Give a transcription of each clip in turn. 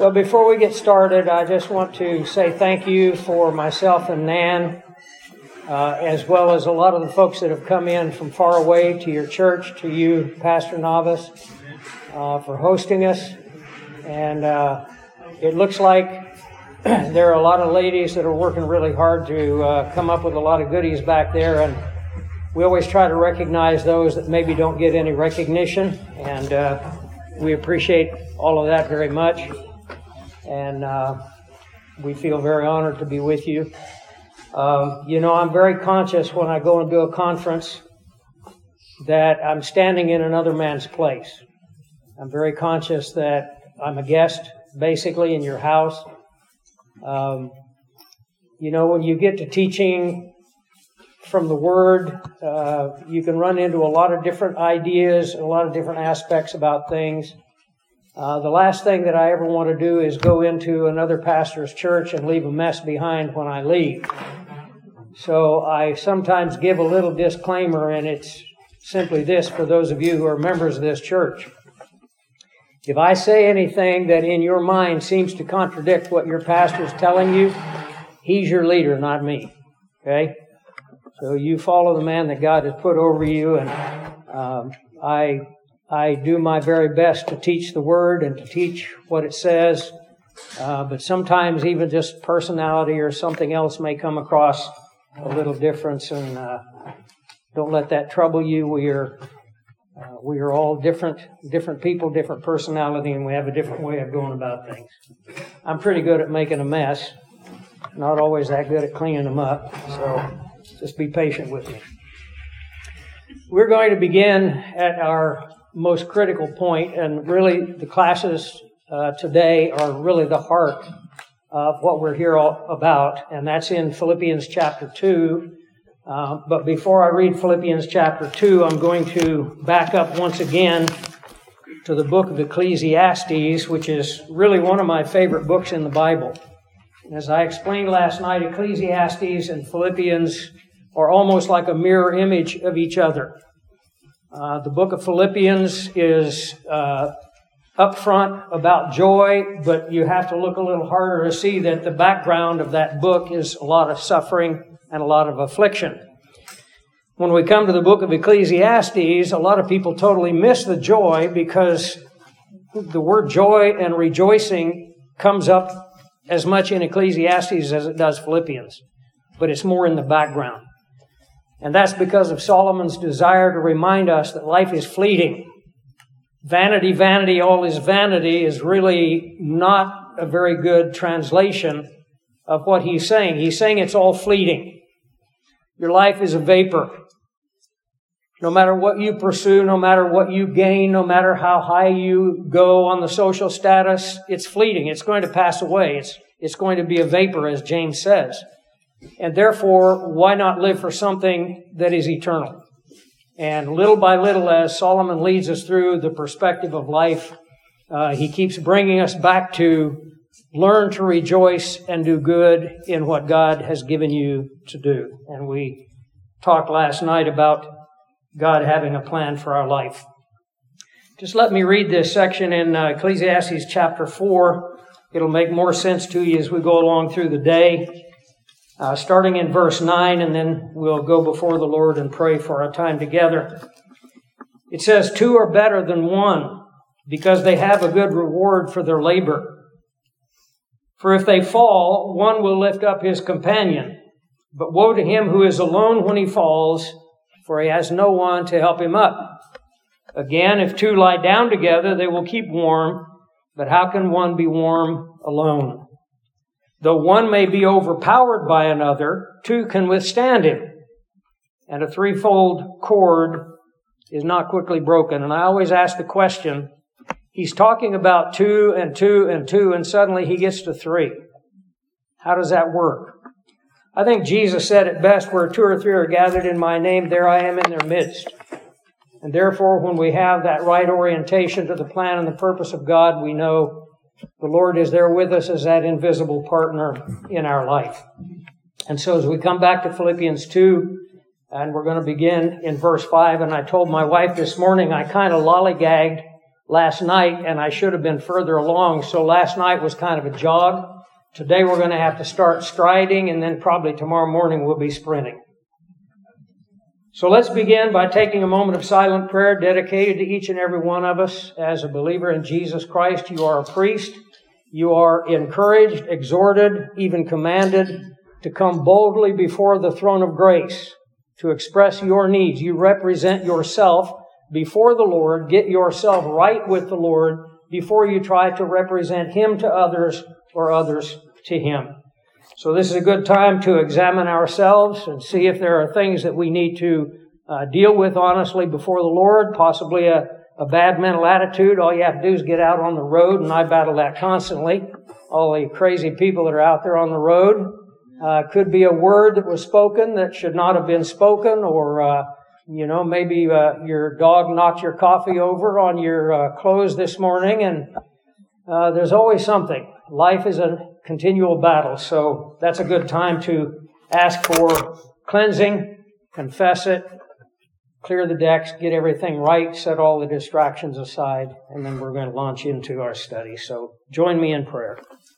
Well, before we get started, I just want to say thank you for myself and Nan, as well as a lot of the folks that have come in from far away to your church, to you, Pastor Navas, for hosting us. And it looks like there are a lot of ladies that are working really hard to come up with a lot of goodies back there, and we always try to recognize those that maybe don't get any recognition, and we appreciate all of that very much. And we feel very honored to be with you. I'm very conscious when I go and do a conference that I'm standing in another man's place. I'm very conscious that I'm a guest, basically, in your house. When you get to teaching from the Word, you can run into a lot of different ideas, a lot of different aspects about things. The last thing that I ever want to do is go into another pastor's church and leave a mess behind when I leave. So I sometimes give a little disclaimer, and it's simply this for those of you who are members of this church. If I say anything that in your mind seems to contradict what your pastor's telling you, he's your leader, not me. Okay? So you follow the man that God has put over you, and I do my very best to teach the Word and to teach what it says, but sometimes even just personality or something else may come across a little difference, and don't let that trouble you. We are all different people, different personality, and we have a different way of going about things. I'm pretty good at making a mess, not always that good at cleaning them up, so just be patient with me. We're going to begin at our most critical point, and really the classes today are really the heart of what we're here all about, and that's in Philippians chapter 2. But before I read Philippians chapter 2, I'm going to back up once again to the book of Ecclesiastes, which is really one of my favorite books in the Bible. As I explained last night, Ecclesiastes and Philippians are almost like a mirror image of each other. The book of Philippians is upfront about joy, but you have to look a little harder to see that the background of that book is a lot of suffering and a lot of affliction. When we come to the book of Ecclesiastes, a lot of people totally miss the joy because the word joy and rejoicing comes up as much in Ecclesiastes as it does Philippians, but it's more in the background. And that's because of Solomon's desire to remind us that life is fleeting. Vanity, vanity, all is vanity is really not a very good translation of what he's saying. He's saying it's all fleeting. Your life is a vapor. No matter what you pursue, no matter what you gain, no matter how high you go on the social status, it's fleeting. It's going to pass away. It's going to be a vapor, as James says. And therefore, why not live for something that is eternal? And little by little, as Solomon leads us through the perspective of life, he keeps bringing us back to learn to rejoice and do good in what God has given you to do. And we talked last night about God having a plan for our life. Just let me read this section in Ecclesiastes chapter 4. It'll make more sense to you as we go along through the day. Starting in verse 9, and then we'll go before the Lord and pray for our time together. It says, 2 are better than 1, because they have a good reward for their labor. For if they fall, one will lift up his companion. But woe to him who is alone when he falls, for he has no one to help him up. Again, if 2 lie down together, they will keep warm. But how can one be warm alone? Though one may be overpowered by another, 2 can withstand him. And a threefold cord is not quickly broken. And I always ask the question, he's talking about 2 and 2 and 2, and suddenly he gets to 3. How does that work? I think Jesus said it best, where 2 or 3 are gathered in my name, there I am in their midst. And therefore, when we have that right orientation to the plan and the purpose of God, we know the Lord is there with us as that invisible partner in our life. And so as we come back to Philippians 2, and we're going to begin in verse 5, and I told my wife this morning I kind of lollygagged last night, and I should have been further along. So last night was kind of a jog. Today we're going to have to start striding, and then probably tomorrow morning we'll be sprinting. So let's begin by taking a moment of silent prayer dedicated to each and every one of us. As a believer in Jesus Christ, you are a priest. You are encouraged, exhorted, even commanded to come boldly before the throne of grace to express your needs. You represent yourself before the Lord. Get yourself right with the Lord before you try to represent Him to others or others to Him. So this is a good time to examine ourselves and see if there are things that we need to deal with honestly before the Lord, possibly a bad mental attitude. All you have to do is get out on the road, and I battle that constantly. All the crazy people that are out there on the road. Could be a word that was spoken that should not have been spoken, or maybe your dog knocked your coffee over on your clothes this morning, and there's always something. Life is a continual battle, so that's a good time to ask for cleansing, confess it, clear the decks, get everything right, set all the distractions aside, and then we're going to launch into our study. So join me in prayer.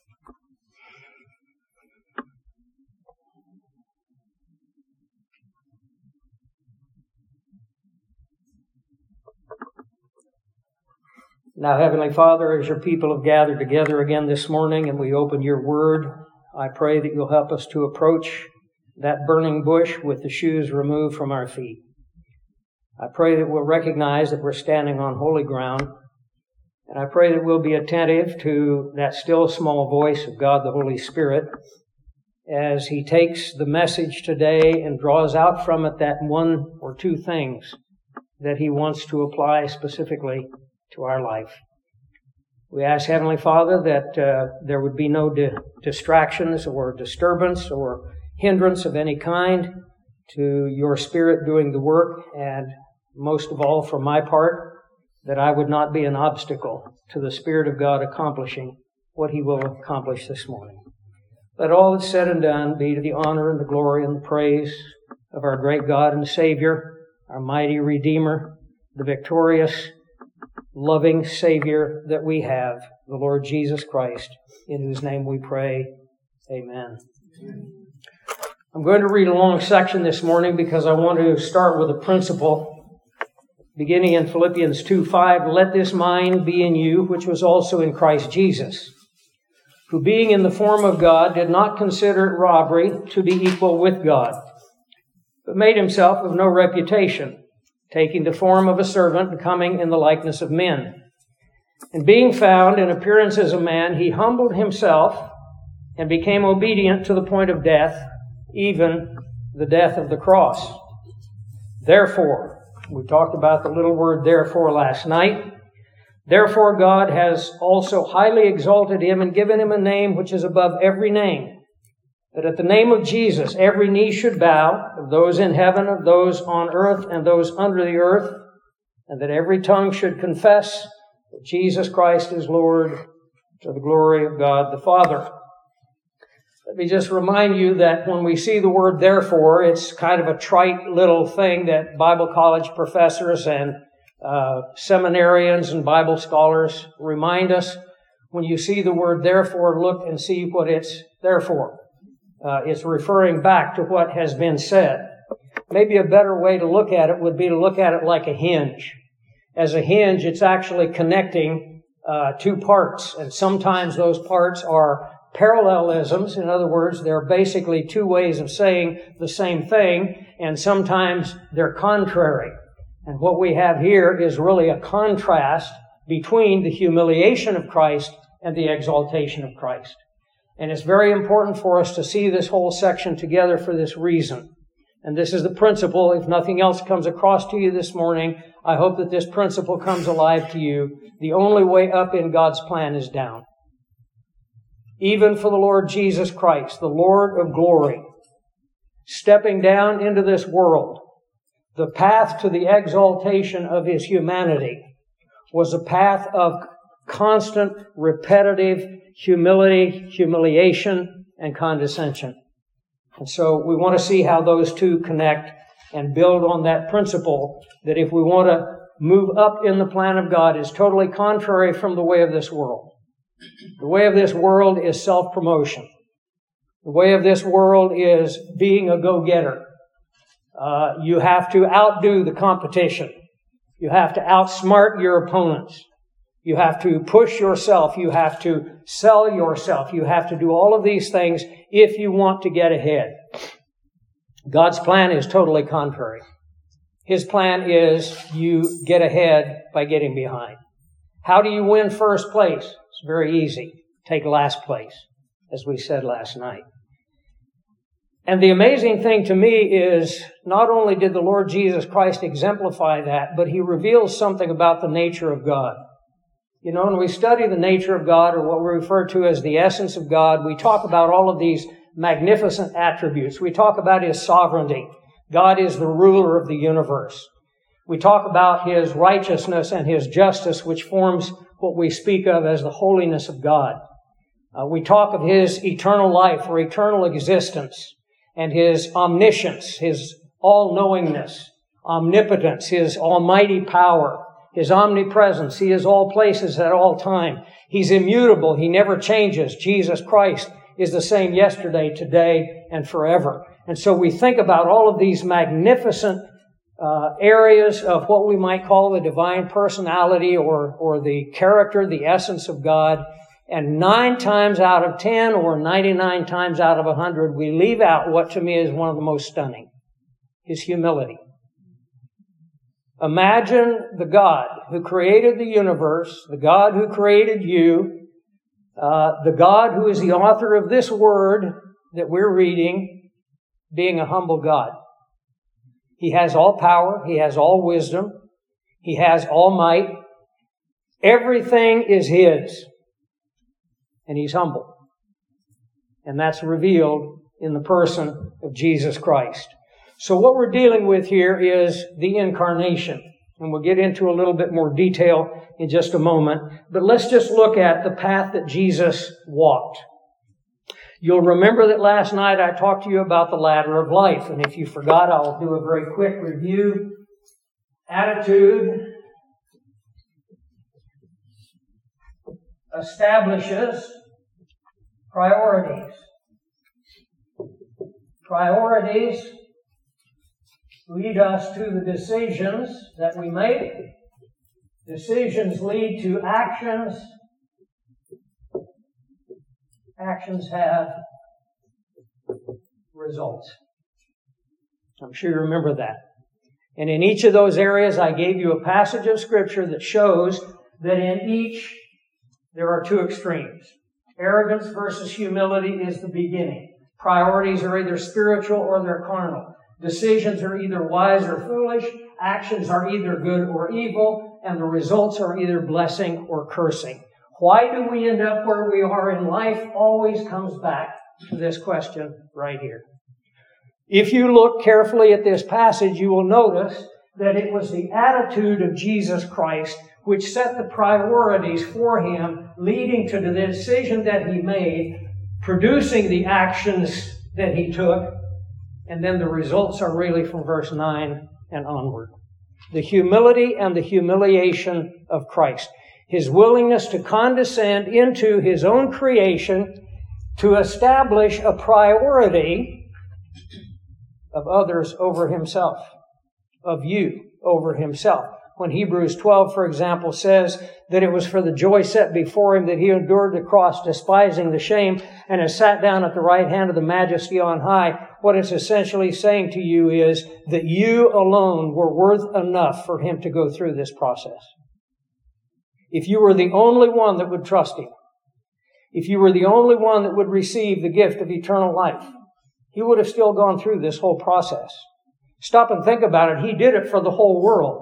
Now, Heavenly Father, as your people have gathered together again this morning and we open your word, I pray that you'll help us to approach that burning bush with the shoes removed from our feet. I pray that we'll recognize that we're standing on holy ground, and I pray that we'll be attentive to that still small voice of God the Holy Spirit as He takes the message today and draws out from it that one or two things that He wants to apply specifically to our life. We ask, Heavenly Father, that there would be no distractions or disturbance or hindrance of any kind to your Spirit doing the work, and most of all, for my part, that I would not be an obstacle to the Spirit of God accomplishing what He will accomplish this morning. Let all that's said and done be to the honor and the glory and the praise of our great God and Savior, our mighty Redeemer, the victorious, loving Savior that we have, the Lord Jesus Christ, in whose name we pray. Amen. I'm going to read a long section this morning because I want to start with a principle. Beginning in Philippians 2:5, let this mind be in you, which was also in Christ Jesus, who being in the form of God did not consider it robbery to be equal with God, but made himself of no reputation, taking the form of a servant and coming in the likeness of men. And being found in appearance as a man, he humbled himself and became obedient to the point of death, even the death of the cross. Therefore, we talked about the little word therefore last night. Therefore God has also highly exalted him and given him a name which is above every name, that at the name of Jesus every knee should bow, of those in heaven, of those on earth, and those under the earth, and that every tongue should confess that Jesus Christ is Lord, to the glory of God the Father. Let me just remind you that when we see the word therefore, it's kind of a trite little thing that Bible college professors and seminarians and Bible scholars remind us. When you see the word therefore, look and see what it's there for. It's referring back to what has been said. Maybe a better way to look at it would be to look at it like a hinge. As a hinge, it's actually connecting two parts, and sometimes those parts are parallelisms. In other words, they're basically two ways of saying the same thing, and sometimes they're contrary. And what we have here is really a contrast between the humiliation of Christ and the exaltation of Christ. And it's very important for us to see this whole section together for this reason. And this is the principle. If nothing else comes across to you this morning, I hope that this principle comes alive to you. The only way up in God's plan is down. Even for the Lord Jesus Christ, the Lord of glory, stepping down into this world, the path to the exaltation of His humanity was a path of constant, repetitive humility, humiliation, and condescension. And so we want to see how those two connect and build on that principle that if we want to move up in the plan of God is totally contrary from the way of this world. The way of this world is self-promotion. The way of this world is being a go-getter. You have to outdo the competition. You have to outsmart your opponents. You have to push yourself. You have to sell yourself. You have to do all of these things if you want to get ahead. God's plan is totally contrary. His plan is you get ahead by getting behind. How do you win first place? It's very easy. Take last place, as we said last night. And the amazing thing to me is not only did the Lord Jesus Christ exemplify that, but He reveals something about the nature of God. You know, when we study the nature of God, or what we refer to as the essence of God, we talk about all of these magnificent attributes. We talk about His sovereignty. God is the ruler of the universe. We talk about His righteousness and His justice, which forms what we speak of as the holiness of God. We talk of His eternal life or eternal existence and His omniscience, His all-knowingness, omnipotence, His almighty power, His omnipresence. He is all places at all time. He's immutable. He never changes. Jesus Christ is the same yesterday, today, and forever. And so we think about all of these magnificent areas of what we might call the divine personality or the character, the essence of God. And 9 times out of 10 or 99 times out of 100, we leave out what to me is one of the most stunning, His humility. Imagine the God who created the universe, the God who created you, the God who is the author of this word that we're reading, being a humble God. He has all power. He has all wisdom. He has all might. Everything is His. And He's humble. And that's revealed in the person of Jesus Christ. So what we're dealing with here is the incarnation. And we'll get into a little bit more detail in just a moment. But let's just look at the path that Jesus walked. You'll remember that last night I talked to you about the ladder of life. And if you forgot, I'll do a very quick review. Attitude establishes priorities. Priorities lead us to the decisions that we make. Decisions lead to actions. Actions have results. I'm sure you remember that. And in each of those areas, I gave you a passage of Scripture that shows that in each there are 2 extremes. Arrogance versus humility is the beginning. Priorities are either spiritual or they're carnal. Decisions are either wise or foolish. Actions are either good or evil. And the results are either blessing or cursing. Why do we end up where we are in life? Always comes back to this question right here. If you look carefully at this passage, you will notice that it was the attitude of Jesus Christ which set the priorities for Him, leading to the decision that He made, producing the actions that He took, and then the results are really from verse 9 and onward. The humility and the humiliation of Christ. His willingness to condescend into His own creation to establish a priority of others over Himself, of you over Himself. When Hebrews 12, for example, says that it was for the joy set before Him that He endured the cross, despising the shame, and has sat down at the right hand of the Majesty on high, what it's essentially saying to you is that you alone were worth enough for Him to go through this process. If you were the only one that would trust Him, if you were the only one that would receive the gift of eternal life, He would have still gone through this whole process. Stop and think about it. He did it for the whole world.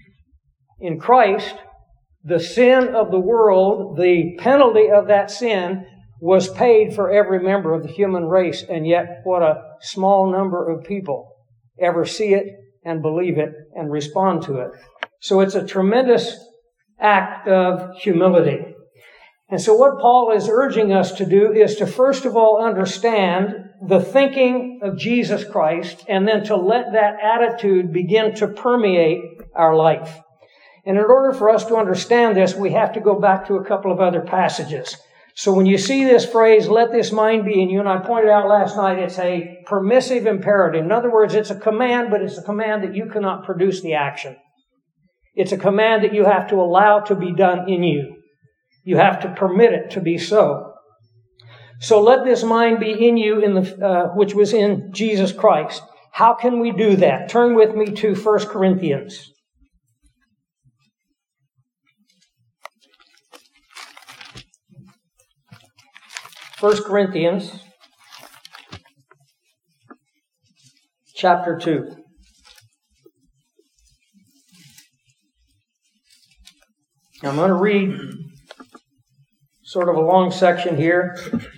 In Christ, the sin of the world, the penalty of that sin was paid for every member of the human race, and yet what a small number of people ever see it and believe it and respond to it. So it's a tremendous act of humility. And so what Paul is urging us to do is to first of all understand the thinking of Jesus Christ, and then to let that attitude begin to permeate our life. And in order for us to understand this, we have to go back to a couple of other passages. So when you see this phrase, let this mind be in you, and I pointed out last night, it's a permissive imperative. In other words, it's a command, but it's a command that you cannot produce the action. It's a command that you have to allow to be done in you. You have to permit it to be so. So let this mind be in you, which was in Jesus Christ. How can we do that? Turn with me to 1 Corinthians. 1 Corinthians chapter 2. I'm going to read sort of a long section here.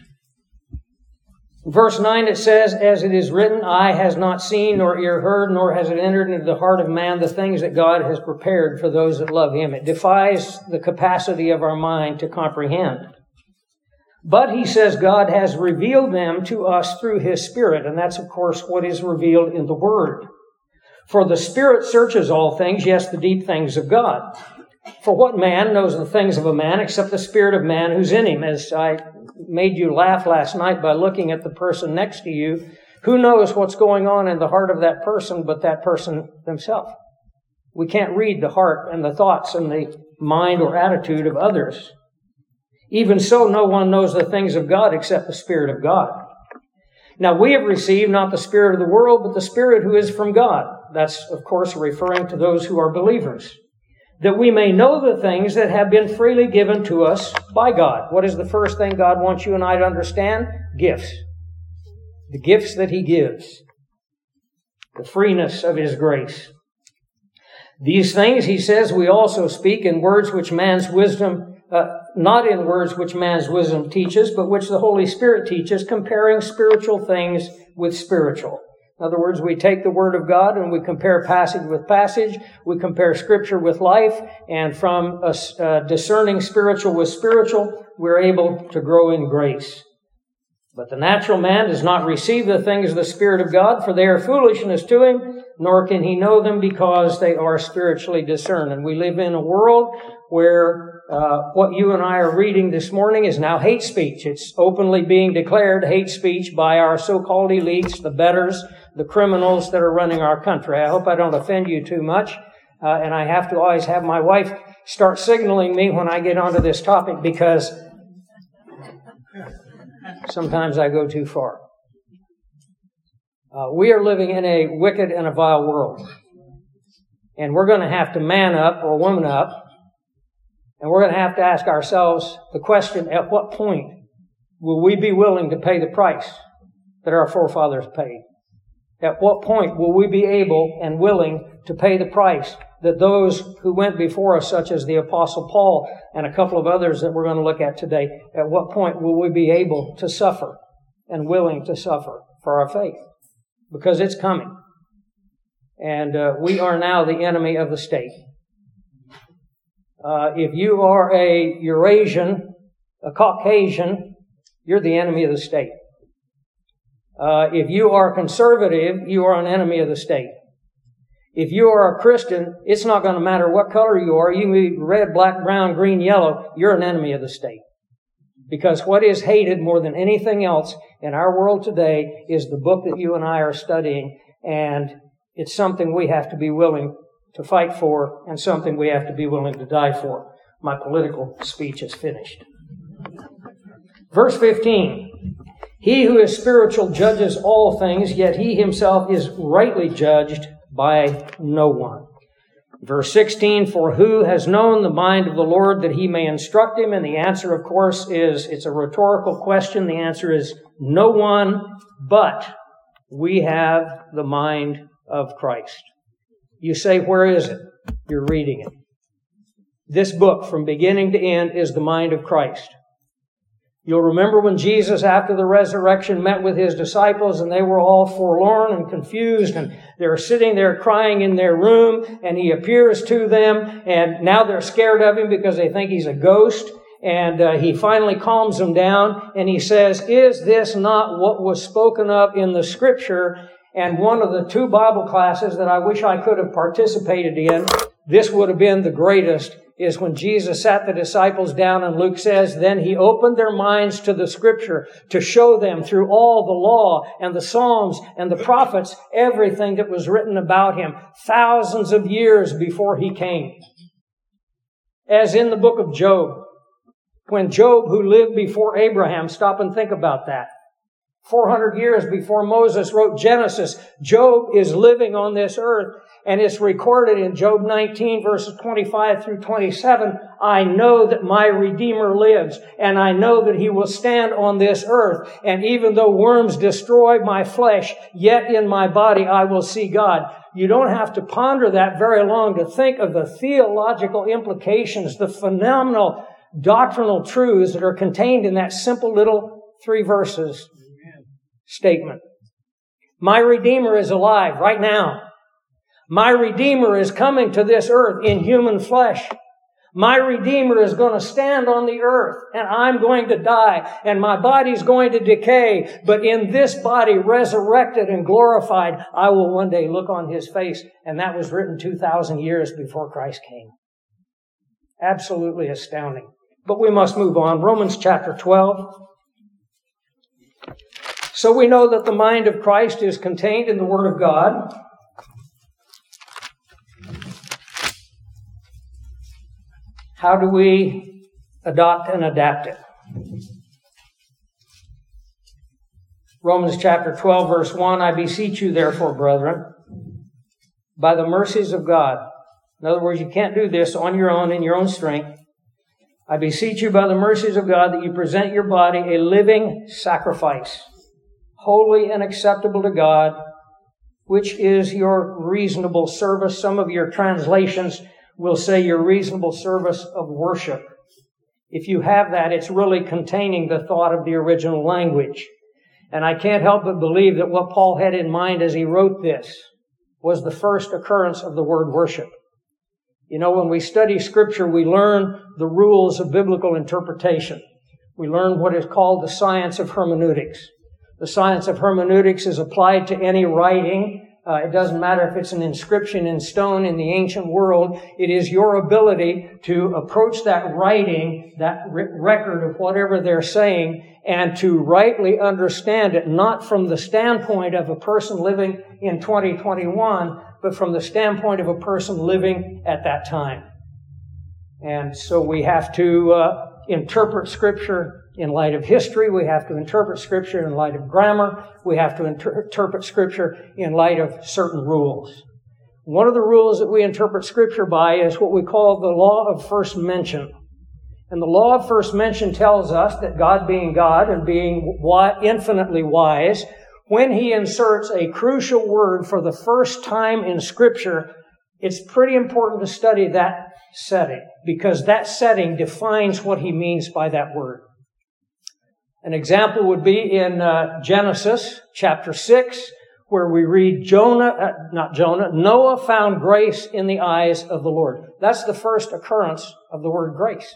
In verse 9 it says, as it is written, eye has not seen, nor ear heard, nor has it entered into the heart of man the things that God has prepared for those that love Him. It defies the capacity of our mind to comprehend. But he says God has revealed them to us through His Spirit, and that's, of course, what is revealed in the Word. For the Spirit searches all things, yes, the deep things of God. For what man knows the things of a man except the spirit of man who's in him? As I made you laugh last night by looking at the person next to you, who knows what's going on in the heart of that person but that person themselves? We can't read the heart and the thoughts and the mind or attitude of others. Even so, no one knows the things of God except the Spirit of God. Now we have received not the spirit of the world, but the Spirit who is from God. That's, of course, referring to those who are believers. That we may know the things that have been freely given to us by God. What is the first thing God wants you and I to understand? Gifts. The gifts that He gives. The freeness of His grace. These things, he says, we also speak in words which man's wisdom, not in words which man's wisdom teaches, but which the Holy Spirit teaches, comparing spiritual things with spiritual. In other words, we take the Word of God and we compare passage with passage. We compare Scripture with life. And from discerning spiritual with spiritual, we're able to grow in grace. But the natural man does not receive the things of the Spirit of God, for they are foolishness to him, nor can he know them because they are spiritually discerned. And we live in a world where what you and I are reading this morning is now hate speech. It's openly being declared hate speech by our so-called elites, the betters, the criminals that are running our country. I hope I don't offend you too much. And I have to always have my wife start signaling me when I get onto this topic because sometimes I go too far. We are living in a wicked and a vile world. And we're going to have to man up or woman up. And we're going to have to ask ourselves the question, at what point will we be willing to pay the price that our forefathers paid? At what point will we be able and willing to pay the price that those who went before us, such as the Apostle Paul and a couple of others that we're going to look at today, at what point will we be able to suffer and willing to suffer for our faith? Because it's coming. And we are now the enemy of the state. If you are a Eurasian, a Caucasian, you're the enemy of the state. If you are conservative, you are an enemy of the state. If you are a Christian, it's not going to matter what color you are. You can be red, black, brown, green, yellow. You're an enemy of the state. Because what is hated more than anything else in our world today is the book that you and I are studying. And it's something we have to be willing to fight for and something we have to be willing to die for. My political speech is finished. Verse 15. He who is spiritual judges all things, yet he himself is rightly judged by no one. Verse 16, for who has known the mind of the Lord that he may instruct him? And the answer, of course, is, it's a rhetorical question. The answer is no one, but we have the mind of Christ. You say, where is it? You're reading it. This book, from beginning to end, is the mind of Christ. You'll remember when Jesus, after the resurrection, met with His disciples and they were all forlorn and confused and they're sitting there crying in their room and He appears to them and now they're scared of Him because they think He's a ghost and He finally calms them down and He says, is this not what was spoken of in the Scripture? And one of the two Bible classes that I wish I could have participated in, this would have been the greatest, is when Jesus sat the disciples down, and Luke says, then he opened their minds to the Scripture to show them through all the law and the Psalms and the prophets everything that was written about him thousands of years before he came. As in the book of Job, when Job, who lived before Abraham, stop and think about that. 400 years before Moses wrote Genesis, Job is living on this earth, and it's recorded in Job 19 verses 25 through 27. I know that my Redeemer lives, and I know that he will stand on this earth. And even though worms destroy my flesh, yet in my body I will see God. You don't have to ponder that very long to think of the theological implications, the phenomenal doctrinal truths that are contained in that simple little 3 verses statement. My Redeemer is alive right now. My Redeemer is coming to this earth in human flesh. My Redeemer is going to stand on the earth, and I'm going to die, and my body's going to decay. But in this body, resurrected and glorified, I will one day look on his face. And that was written 2,000 years before Christ came. Absolutely astounding. But we must move on. Romans chapter 12. So we know that the mind of Christ is contained in the Word of God. How do we adopt and adapt it? Romans chapter 12, verse 1, I beseech you, therefore, brethren, by the mercies of God. In other words, you can't do this on your own in your own strength. I beseech you by the mercies of God that you present your body a living sacrifice, holy and acceptable to God, which is your reasonable service. Some of your translations will say your reasonable service of worship. If you have that, it's really containing the thought of the original language. And I can't help but believe that what Paul had in mind as he wrote this was the first occurrence of the word worship. You know, when we study Scripture, we learn the rules of biblical interpretation. We learn what is called the science of hermeneutics. The science of hermeneutics is applied to any writing. It doesn't matter if it's an inscription in stone in the ancient world. It is your ability to approach that writing, that record of whatever they're saying, and to rightly understand it, not from the standpoint of a person living in 2021, but from the standpoint of a person living at that time. And so we have to interpret Scripture in light of history. We have to interpret Scripture in light of grammar. We have to interpret Scripture in light of certain rules. One of the rules that we interpret Scripture by is what we call the law of first mention. And the law of first mention tells us that God being God and being infinitely wise, when He inserts a crucial word for the first time in Scripture, it's pretty important to study that setting, because that setting defines what He means by that word. An example would be in Genesis chapter 6, where we read Noah found grace in the eyes of the Lord. That's the first occurrence of the word grace.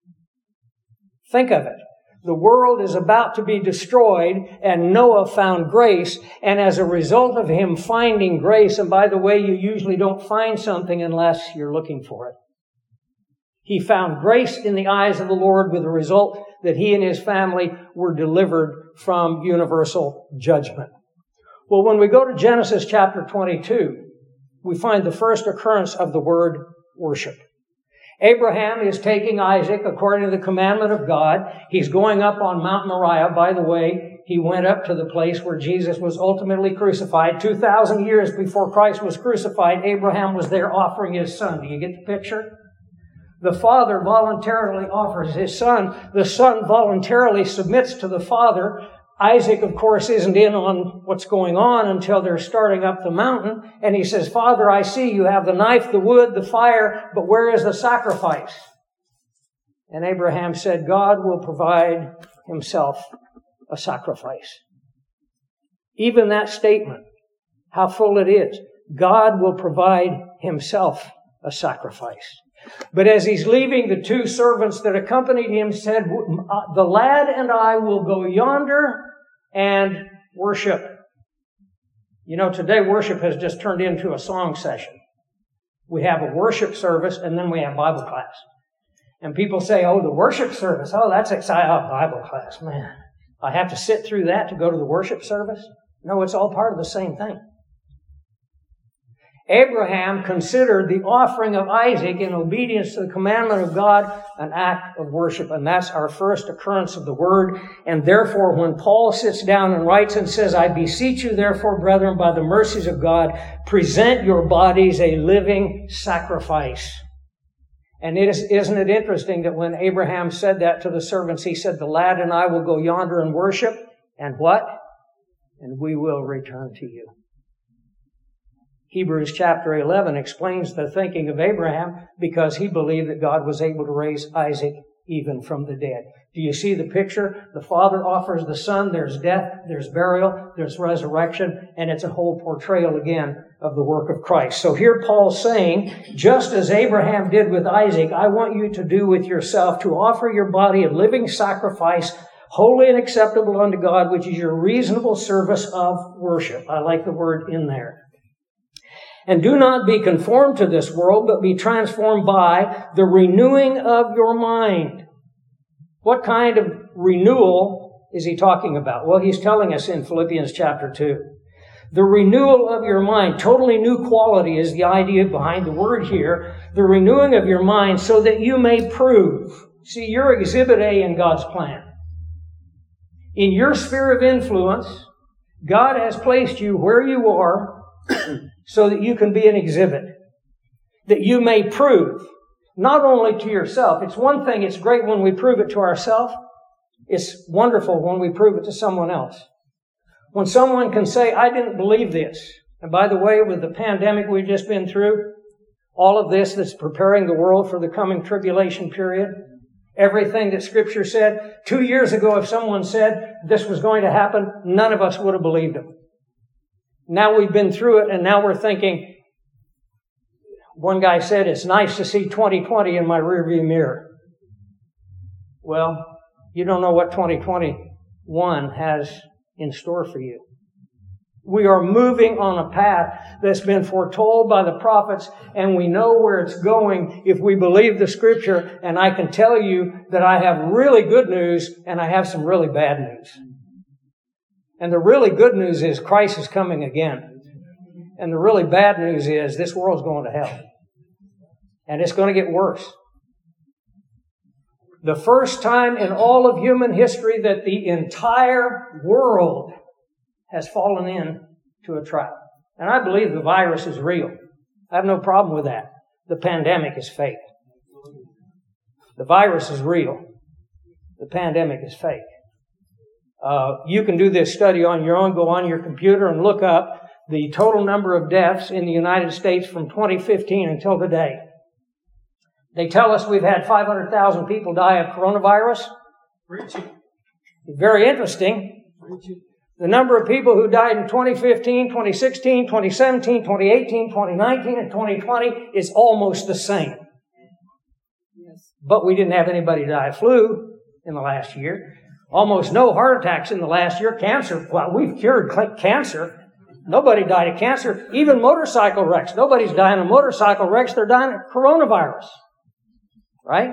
Think of it. The world is about to be destroyed, and Noah found grace, and as a result of him finding grace, and by the way, you usually don't find something unless you're looking for it. He found grace in the eyes of the Lord, with the result that he and his family were delivered from universal judgment. Well, when we go to Genesis chapter 22, we find the first occurrence of the word worship. Abraham is taking Isaac according to the commandment of God. He's going up on Mount Moriah. By the way, he went up to the place where Jesus was ultimately crucified. 2,000 years before Christ was crucified, Abraham was there offering his son. Do you get the picture? The father voluntarily offers his son. The son voluntarily submits to the father. Isaac, of course, isn't in on what's going on until they're starting up the mountain. And he says, Father, I see you have the knife, the wood, the fire, but where is the sacrifice? And Abraham said, God will provide himself a sacrifice. Even that statement, how full it is. God will provide himself a sacrifice. But as he's leaving, the 2 servants that accompanied him said, the lad and I will go yonder and worship. You know, today worship has just turned into a song session. We have a worship service, and then we have Bible class. And people say, oh, the worship service, oh, that's exciting. Oh, Bible class, man. I have to sit through that to go to the worship service? No, it's all part of the same thing. Abraham considered the offering of Isaac in obedience to the commandment of God an act of worship. And that's our first occurrence of the word. And therefore, when Paul sits down and writes and says, I beseech you, therefore, brethren, by the mercies of God, present your bodies a living sacrifice. And isn't it interesting that when Abraham said that to the servants, he said, the lad and I will go yonder and worship. And what? And we will return to you. Hebrews chapter 11 explains the thinking of Abraham because he believed that God was able to raise Isaac even from the dead. Do you see the picture? The Father offers the Son. There's death, there's burial, there's resurrection, and it's a whole portrayal again of the work of Christ. So here Paul's saying, just as Abraham did with Isaac, I want you to do with yourself, to offer your body a living sacrifice, holy and acceptable unto God, which is your reasonable service of worship. I like the word in there. And do not be conformed to this world, but be transformed by the renewing of your mind. What kind of renewal is he talking about? Well, he's telling us in Philippians chapter 2. The renewal of your mind, totally new quality is the idea behind the word here. The renewing of your mind so that you may prove. See, you're exhibit A in God's plan. In your sphere of influence, God has placed you where you are so that you can be an exhibit, that you may prove, not only to yourself. It's one thing, it's great when we prove it to ourselves. It's wonderful when we prove it to someone else. When someone can say, I didn't believe this. And by the way, with the pandemic we've just been through, all of this that's preparing the world for the coming tribulation period, everything that Scripture said, 2 years ago, if someone said this was going to happen, none of us would have believed them. Now we've been through it, and now we're thinking, one guy said, it's nice to see 2020 in my rearview mirror. Well, you don't know what 2021 has in store for you. We are moving on a path that's been foretold by the prophets, and we know where it's going if we believe the Scripture. And I can tell you that I have really good news, and I have some really bad news. And the really good news is Christ is coming again. And the really bad news is this world's going to hell. And it's going to get worse. The first time in all of human history that the entire world has fallen into a trap. And I believe the virus is real. I have no problem with that. The pandemic is fake. The virus is real. The pandemic is fake. You can do this study on your own. Go on your computer and look up the total number of deaths in the United States from 2015 until today. They tell us we've had 500,000 people die of coronavirus. Very interesting. The number of people who died in 2015, 2016, 2017, 2018, 2019, and 2020 is almost the same. But we didn't have anybody die of flu in the last year. Almost no heart attacks in the last year. Cancer, well, we've cured cancer. Nobody died of cancer. Even motorcycle wrecks. Nobody's dying of motorcycle wrecks. They're dying of coronavirus. Right?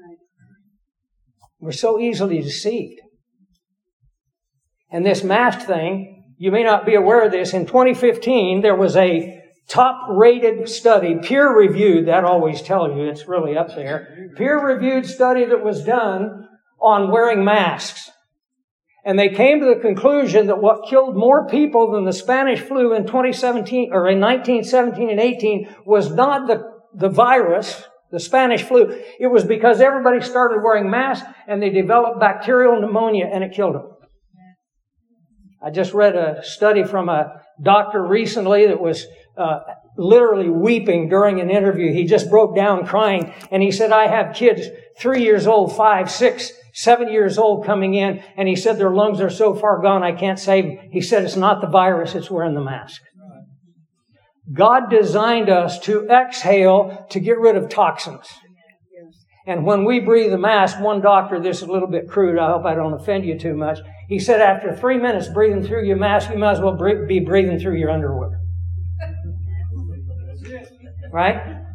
We're so easily deceived. And this mask thing, you may not be aware of this. In 2015, there was a top-rated study, peer-reviewed, that always tells you it's really up there, peer-reviewed study that was done on wearing masks. And they came to the conclusion that what killed more people than the Spanish flu in 2017 or in 1917 and 18 was not the virus, the Spanish flu. It was because everybody started wearing masks and they developed bacterial pneumonia and it killed them. I just read a study from a doctor recently that was literally weeping during an interview. He just broke down crying and he said, I have kids 3 years old, 5, 6, 7 years old coming in, and he said their lungs are so far gone I can't save them. He said it's not the virus, it's wearing the mask. God designed us to exhale to get rid of toxins. And when we breathe a mask, one doctor, this is a little bit crude, I hope I don't offend you too much, he said after 3 minutes breathing through your mask, you might as well be breathing through your underwear. Right?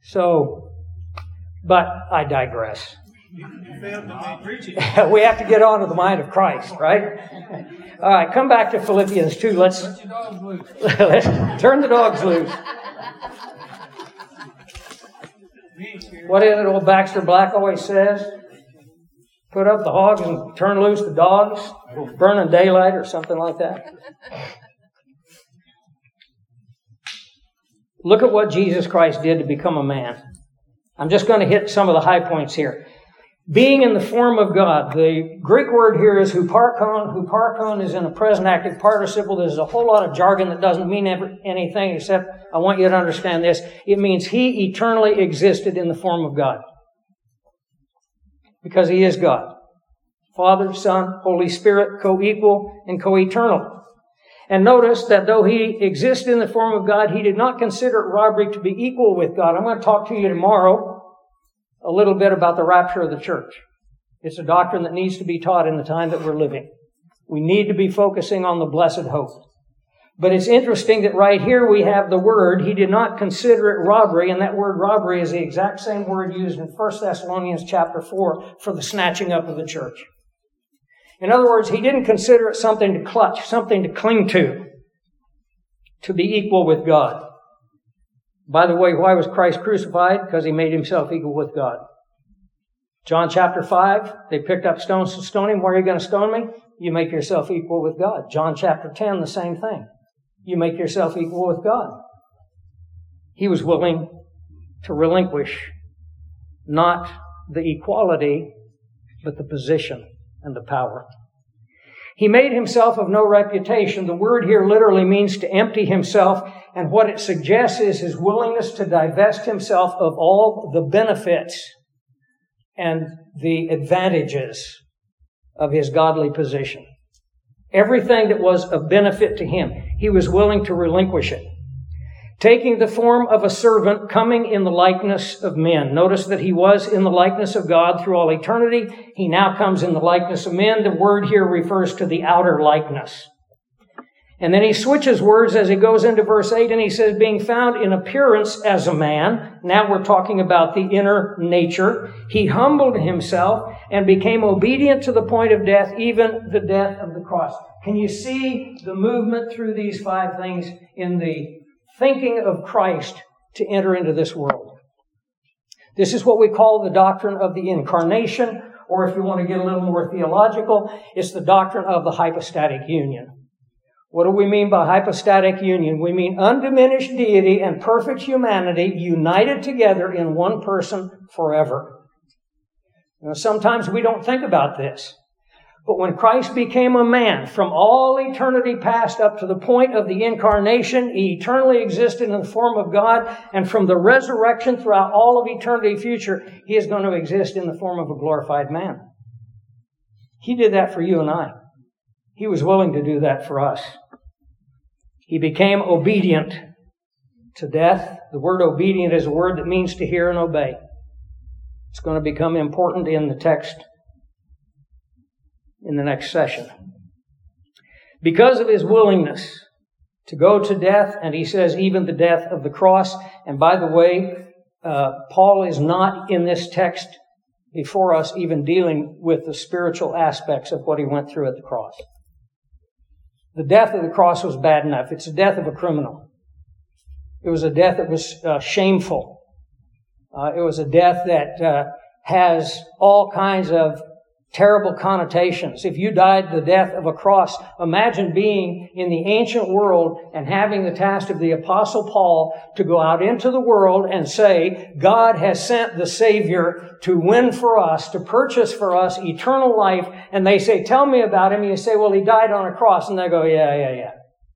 So, but I digress. We have to get on to the mind of Christ, right? All right, come back to Philippians 2. Let's turn the dogs loose. What is it old Baxter Black always says? Put up the hogs and turn loose the dogs. Burning daylight or something like that. Look at what Jesus Christ did to become a man. I'm just going to hit some of the high points here. Being in the form of God. The Greek word here is huparchon. Huparchon is in a present active participle. There's a whole lot of jargon that doesn't mean anything except I want you to understand this. It means He eternally existed in the form of God. Because He is God. Father, Son, Holy Spirit, co-equal and co-eternal. And notice that though He exists in the form of God, He did not consider it robbery to be equal with God. I'm going to talk to you tomorrow a little bit about the rapture of the church. It's a doctrine that needs to be taught in the time that we're living. We need to be focusing on the blessed hope. But it's interesting that right here we have the word, He did not consider it robbery, and that word robbery is the exact same word used in 1 Thessalonians chapter 4 for the snatching up of the church. In other words, He didn't consider it something to clutch, something to cling to be equal with God. By the way, why was Christ crucified? Because He made Himself equal with God. John chapter 5, they picked up stones to stone Him. Why are you going to stone me? You make yourself equal with God. John chapter 10, the same thing. You make yourself equal with God. He was willing to relinquish not the equality, but the position and the power. He made Himself of no reputation. The word here literally means to empty Himself, and what it suggests is His willingness to divest Himself of all the benefits and the advantages of His godly position. Everything that was of benefit to Him, He was willing to relinquish it. Taking the form of a servant, coming in the likeness of men. Notice that He was in the likeness of God through all eternity. He now comes in the likeness of men. The word here refers to the outer likeness. And then He switches words as He goes into verse 8, and He says, being found in appearance as a man. Now we're talking about the inner nature. He humbled Himself and became obedient to the point of death, even the death of the cross. Can you see the movement through these five things in the thinking of Christ to enter into this world? This is what we call the doctrine of the incarnation, or if you want to get a little more theological, it's the doctrine of the hypostatic union. What do we mean by hypostatic union? We mean undiminished deity and perfect humanity united together in one person forever. You know, sometimes we don't think about this. But when Christ became a man, from all eternity past up to the point of the incarnation, He eternally existed in the form of God, and from the resurrection throughout all of eternity future, He is going to exist in the form of a glorified man. He did that for you and I. He was willing to do that for us. He became obedient to death. The word obedient is a word that means to hear and obey. It's going to become important in the text in the next session. Because of His willingness to go to death, and he says even the death of the cross. And by the way, Paul is not in this text before us even dealing with the spiritual aspects of what he went through at the cross. The death of the cross was bad enough. It's the death of a criminal. It was a death that was shameful. It was a death that has all kinds of terrible connotations. If you died the death of a cross, imagine being in the ancient world and having the task of the Apostle Paul to go out into the world and say, God has sent the Savior to win for us, to purchase for us eternal life. And they say, tell me about Him. And you say, well, He died on a cross. And they go, yeah.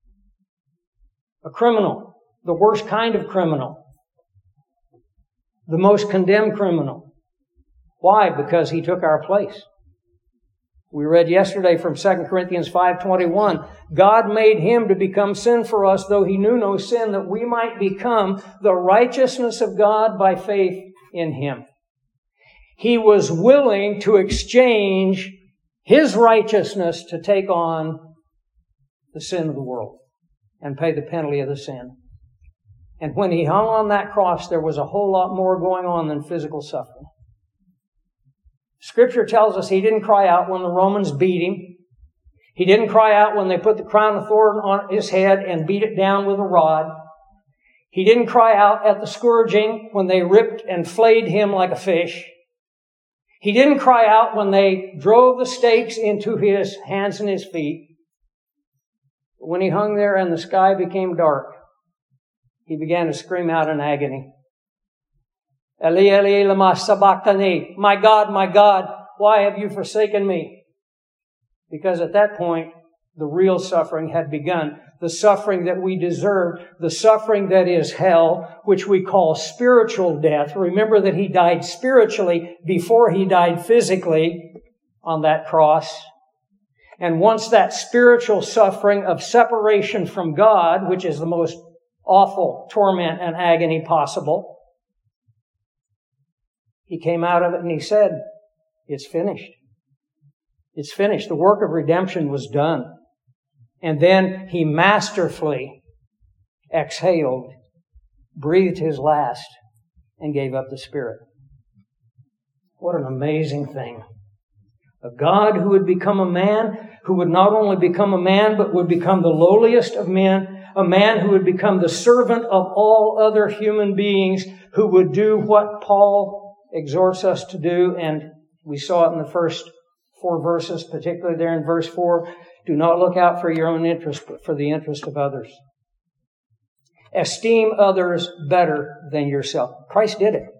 A criminal, the worst kind of criminal, the most condemned criminal. Why? Because He took our place. We read yesterday from 2 Corinthians 5:21, God made Him to become sin for us, though He knew no sin, that we might become the righteousness of God by faith in Him. He was willing to exchange His righteousness to take on the sin of the world and pay the penalty of the sin. And when He hung on that cross, there was a whole lot more going on than physical suffering. Scripture tells us He didn't cry out when the Romans beat Him. He didn't cry out when they put the crown of thorn on His head and beat it down with a rod. He didn't cry out at the scourging when they ripped and flayed Him like a fish. He didn't cry out when they drove the stakes into His hands and His feet. But when He hung there and the sky became dark, He began to scream out in agony. Eli, Eli, lama sabachthani. My God, why have you forsaken me? Because at that point, the real suffering had begun. The suffering that we deserve, the suffering that is hell, which we call spiritual death. Remember that He died spiritually before He died physically on that cross. And once that spiritual suffering of separation from God, which is the most awful torment and agony possible, He came out of it and He said, it's finished. It's finished. The work of redemption was done. And then He masterfully exhaled, breathed His last, and gave up the spirit. What an amazing thing. A God who would become a man, who would not only become a man, but would become the lowliest of men, a man who would become the servant of all other human beings, who would do what Paul exhorts us to do, and we saw it in the first 4 verses, particularly there in verse 4. Do not look out for your own interest, but for the interest of others. Esteem others better than yourself. Christ did it.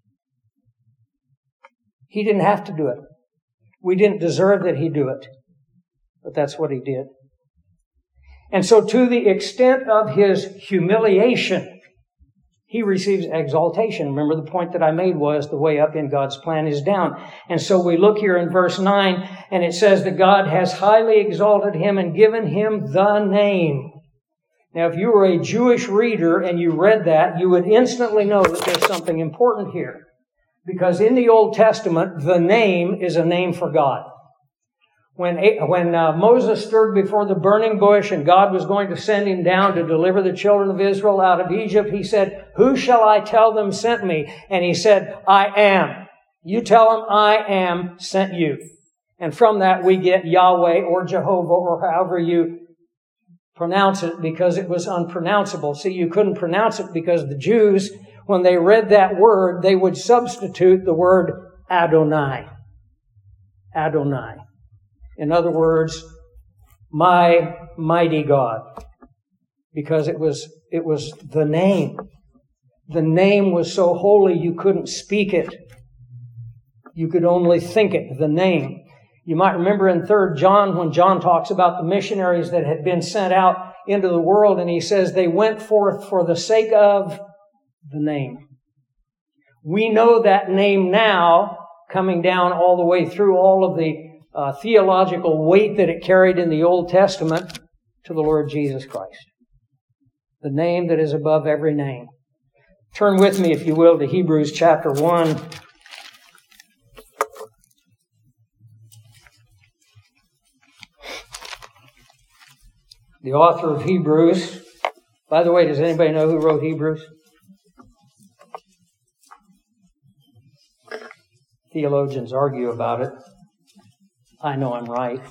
He didn't have to do it. We didn't deserve that He do it. But that's what He did. And so to the extent of His humiliation, He receives exaltation. Remember the point that I made was the way up in God's plan is down. And so we look here in verse 9, and it says that God has highly exalted Him and given Him the name. Now, if you were a Jewish reader and you read that, you would instantly know that there's something important here. Because in the Old Testament, the name is a name for God. When Moses stood before the burning bush and God was going to send him down to deliver the children of Israel out of Egypt, he said, who shall I tell them sent me? And he said, I am. You tell them I am sent you. And from that we get Yahweh or Jehovah or however you pronounce it, because it was unpronounceable. See, you couldn't pronounce it because the Jews, when they read that word, they would substitute the word Adonai. Adonai. In other words, my mighty God. Because it was the name. The name was so holy you couldn't speak it. You could only think it, the name. You might remember in 3 John when John talks about the missionaries that had been sent out into the world, and he says they went forth for the sake of the name. We know that name now, coming down all the way through all of the theological weight that it carried in the Old Testament, to the Lord Jesus Christ. The name that is above every name. Turn with me, if you will, to Hebrews chapter 1. The author of Hebrews. By the way, does anybody know who wrote Hebrews? Theologians argue about it. I know I'm right.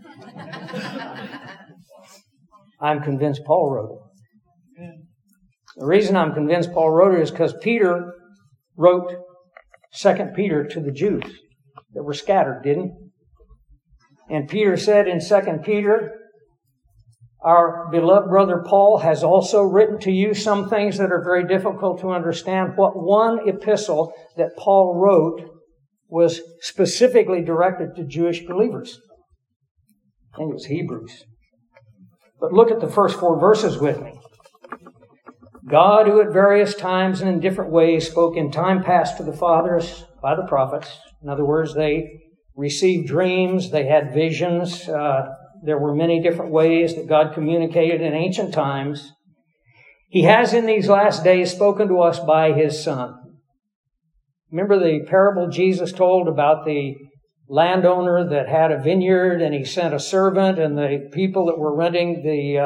I'm convinced Paul wrote it. The reason I'm convinced Paul wrote it is because Peter wrote 2 Peter to the Jews that were scattered, didn't he? And Peter said in 2 Peter, our beloved brother Paul has also written to you some things that are very difficult to understand. What one epistle that Paul wrote was specifically directed to Jewish believers. I think it was Hebrews. But look at the first 4 verses with me. God, who at various times and in different ways spoke in time past to the fathers by the prophets. In other words, they received dreams, they had visions. There were many different ways that God communicated in ancient times. He has in these last days spoken to us by His Son. Remember the parable Jesus told about the landowner that had a vineyard and he sent a servant, and the people that were renting the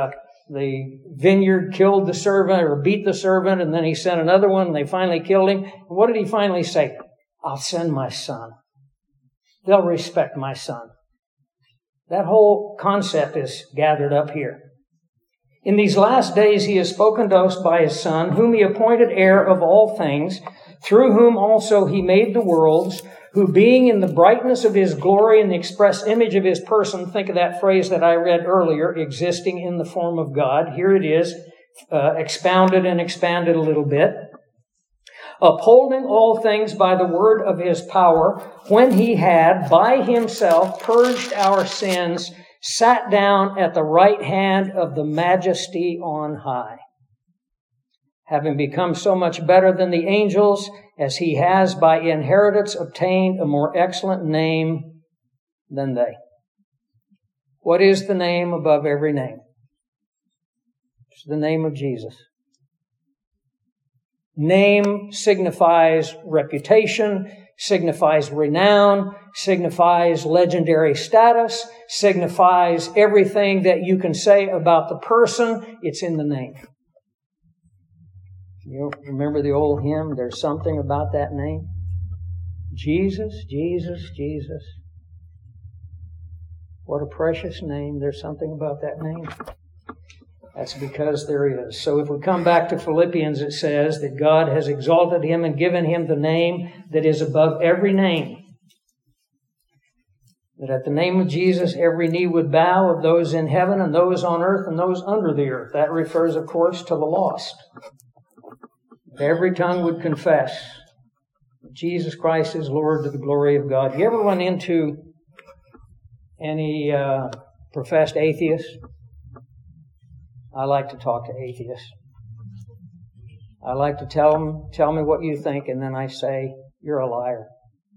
the vineyard killed the servant or beat the servant, and then he sent another one, and they finally killed him. What did he finally say? I'll send my son. They'll respect my son. That whole concept is gathered up here. In these last days he has spoken to us by his Son, whom he appointed heir of all things, through whom also he made the worlds, who being in the brightness of his glory and the express image of his person, think of that phrase that I read earlier, existing in the form of God. Here it is, expounded and expanded a little bit. Upholding all things by the word of his power, when he had by himself purged our sins, sat down at the right hand of the Majesty on high, having become so much better than the angels, as he has by inheritance obtained a more excellent name than they. What is the name above every name? It's the name of Jesus. Name signifies reputation, signifies renown, signifies legendary status, signifies everything that you can say about the person. It's in the name. You remember the old hymn, there's something about that name? Jesus, Jesus, Jesus. What a precious name. There's something about that name. That's because there is. So if we come back to Philippians, it says that God has exalted him and given him the name that is above every name. That at the name of Jesus, every knee would bow, of those in heaven and those on earth and those under the earth. That refers, of course, to the lost. Every tongue would confess that Jesus Christ is Lord to the glory of God. You ever run into any professed atheists? I like to talk to atheists. I like to tell me what you think, and then I say, you're a liar.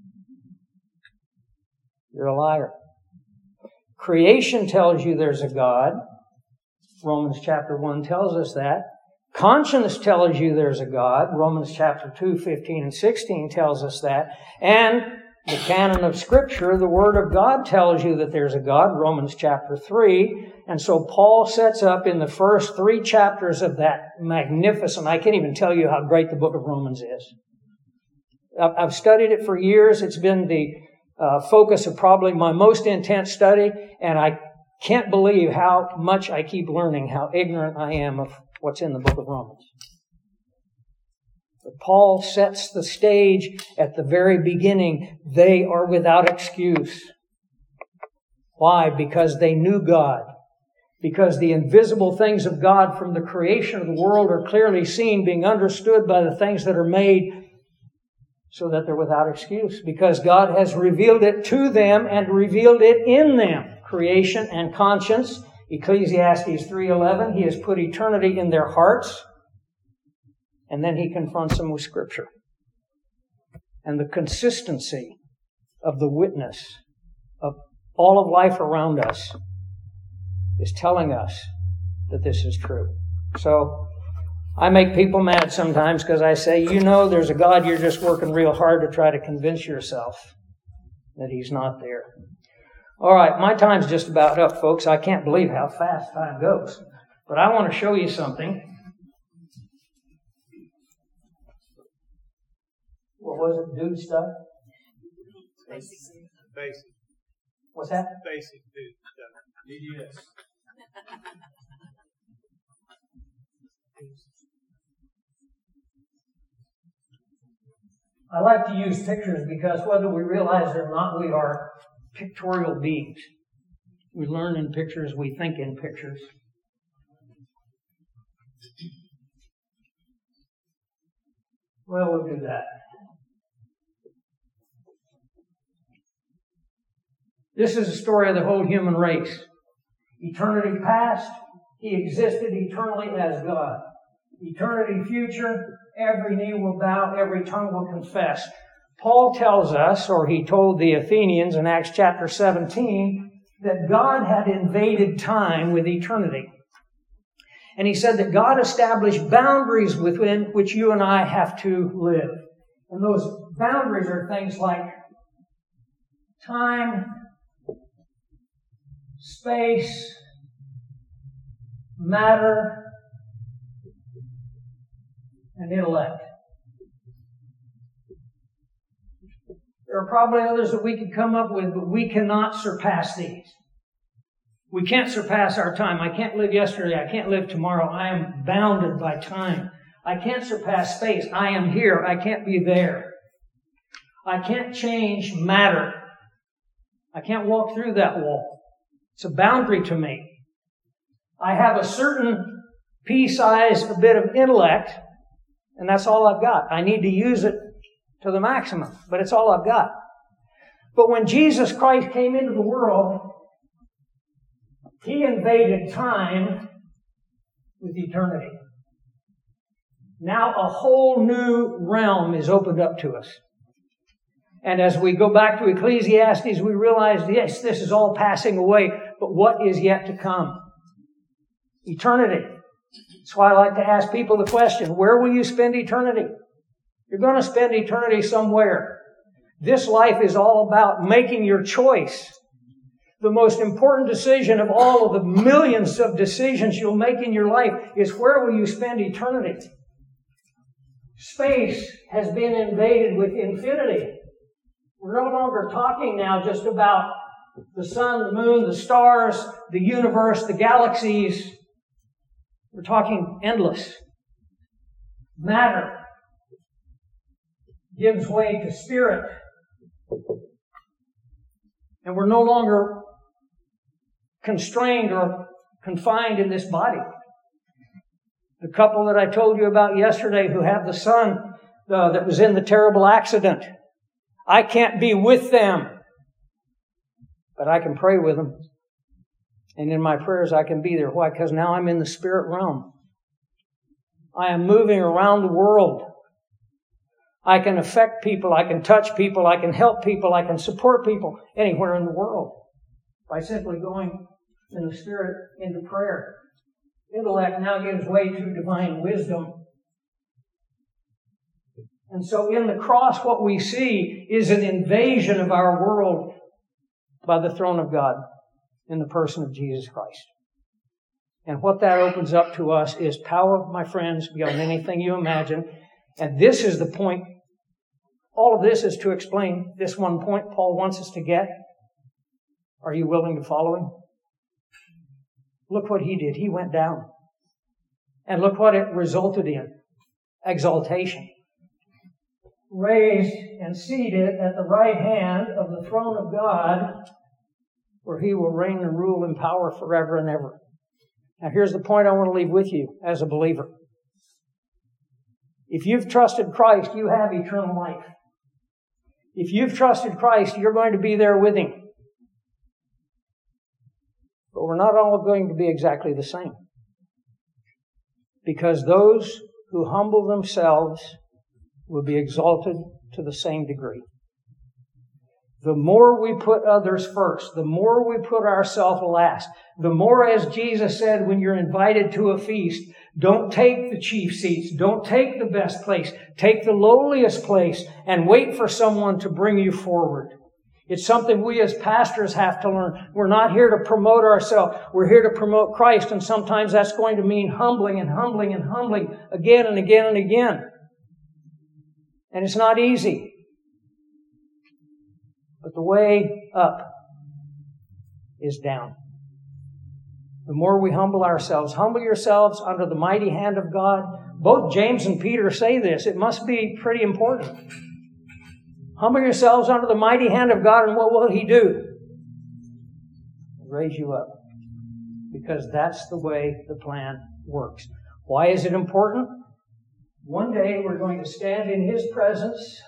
You're a liar. Creation tells you there's a God. Romans chapter 1 tells us that. Conscience tells you there's a God. Romans chapter 2, 15 and 16 tells us that. And the canon of Scripture, the Word of God, tells you that there's a God. Romans chapter 3. And so Paul sets up in the first 3 chapters of that magnificent, I can't even tell you how great the book of Romans is. I've studied it for years. It's been the focus of probably my most intense study, and I can't believe how much I keep learning, how ignorant I am of what's in the book of Romans. But Paul sets the stage at the very beginning. They are without excuse. Why? Because they knew God. Because the invisible things of God from the creation of the world are clearly seen, being understood by the things that are made, so that they're without excuse. Because God has revealed it to them and revealed it in them. Creation and conscience. Ecclesiastes 3:11, He has put eternity in their hearts. And then He confronts them with Scripture. And the consistency of the witness of all of life around us is telling us that this is true. So, I make people mad sometimes because I say, you know there's a God, you're just working real hard to try to convince yourself that He's not there. All right, my time's just about up, folks. I can't believe how fast time goes. But I want to show you something. What was it? Dude stuff? Basic. What's that? Basic dude stuff. DDS. I like to use pictures because whether we realize it or not, we are pictorial beings. We learn in pictures, we think in pictures. Well, we'll do that. This is the story of the whole human race. Eternity past, He existed eternally as God. Eternity future, every knee will bow, every tongue will confess. Paul tells us, or he told the Athenians in Acts chapter 17, that God had invaded time with eternity. And he said that God established boundaries within which you and I have to live. And those boundaries are things like time, space, matter, and intellect. There are probably others that we could come up with, but we cannot surpass these. We can't surpass our time. I can't live yesterday. I can't live tomorrow. I am bounded by time. I can't surpass space. I am here. I can't be there. I can't change matter. I can't walk through that wall. It's a boundary to me. I have a certain pea-sized bit of intellect, and that's all I've got. I need to use it to the maximum, but it's all I've got. But when Jesus Christ came into the world, He invaded time with eternity. Now a whole new realm is opened up to us. And as we go back to Ecclesiastes, we realize, yes, this is all passing away, but what is yet to come? Eternity. That's why I like to ask people the question, where will you spend eternity? You're going to spend eternity somewhere. This life is all about making your choice. The most important decision of all of the millions of decisions you'll make in your life is where will you spend eternity? Space has been invaded with infinity. We're no longer talking now just about the sun, the moon, the stars, the universe, the galaxies. We're talking endless. Matter gives way to spirit. And we're no longer constrained or confined in this body. The couple that I told you about yesterday who have the son that was in the terrible accident. I can't be with them, but I can pray with them. And in my prayers I can be there. Why? Because now I'm in the spirit realm. I am moving around the world. I can affect people. I can touch people. I can help people. I can support people anywhere in the world by simply going in the spirit into prayer. Intellect now gives way to divine wisdom. And so in the cross, what we see is an invasion of our world by the throne of God in the person of Jesus Christ. And what that opens up to us is power, my friends, beyond anything you imagine. And this is the point. All of this is to explain this one point Paul wants us to get. Are you willing to follow him? Look what he did. He went down. And look what it resulted in. Exaltation. Raised and seated at the right hand of the throne of God, where He will reign and rule in power forever and ever. Now here's the point I want to leave with you as a believer. If you've trusted Christ, you have eternal life. If you've trusted Christ, you're going to be there with Him. But we're not all going to be exactly the same. Because those who humble themselves will be exalted to the same degree. The more we put others first, the more we put ourselves last, the more, as Jesus said, when you're invited to a feast, don't take the chief seats, don't take the best place, take the lowliest place and wait for someone to bring you forward. It's something we as pastors have to learn. We're not here to promote ourselves. We're here to promote Christ, and sometimes that's going to mean humbling and humbling and humbling again and again and again. And it's not easy. But the way up is down. The more we humble ourselves, humble yourselves under the mighty hand of God. Both James and Peter say this. It must be pretty important. Humble yourselves under the mighty hand of God, and what will He do? Raise you up. Because that's the way the plan works. Why is it important? One day we're going to stand in His presence,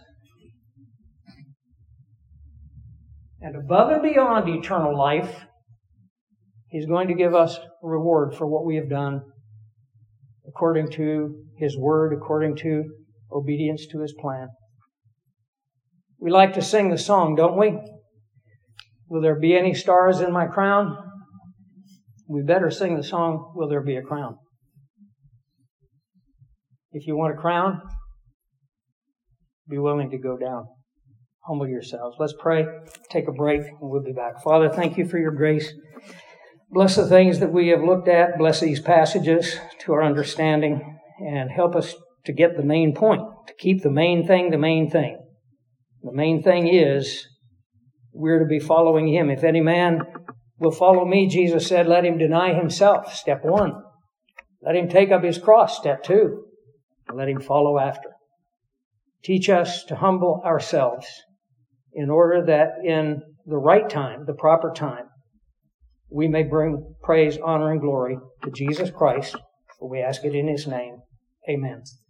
and above and beyond eternal life, He's going to give us a reward for what we have done according to His Word, according to obedience to His plan. We like to sing the song, don't we? Will there be any stars in my crown? We better sing the song, Will there be a crown? If you want a crown, be willing to go down. Humble yourselves. Let's pray, take a break, and we'll be back. Father, thank You for Your grace. Bless the things that we have looked at. Bless these passages to our understanding, and help us to get the main point, to keep the main thing the main thing. The main thing is we're to be following Him. If any man will follow me, Jesus said, let him deny himself, step 1. Let him take up his cross, step 2. And let him follow after. Teach us to humble ourselves in order that in the right time, the proper time, we may bring praise, honor, and glory to Jesus Christ, for we ask it in His name. Amen.